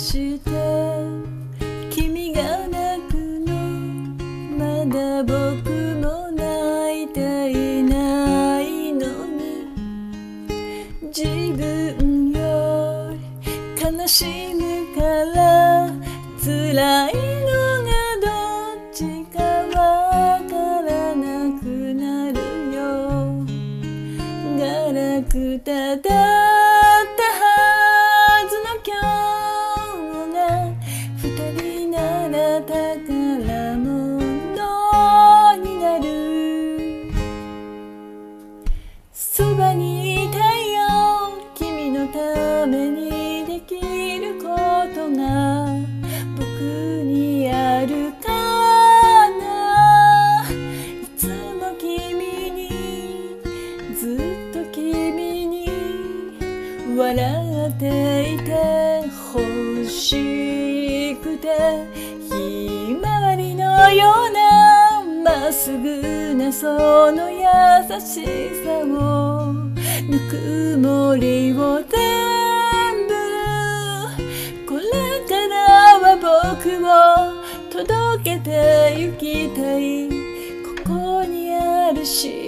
して君が泣くのまだ僕も泣いていないのに自分より悲しむから辛いのがどっちかわからなくなるよガラクタだったはずの今日が二人なら宝物になるそばにいたよ君のためにできることが僕にあるかないつも君にずっと君に笑っていて欲しくてひまわりのようなまっすぐなその優しさをぬくもりを全部これからは僕を届けてゆきたいここにあるし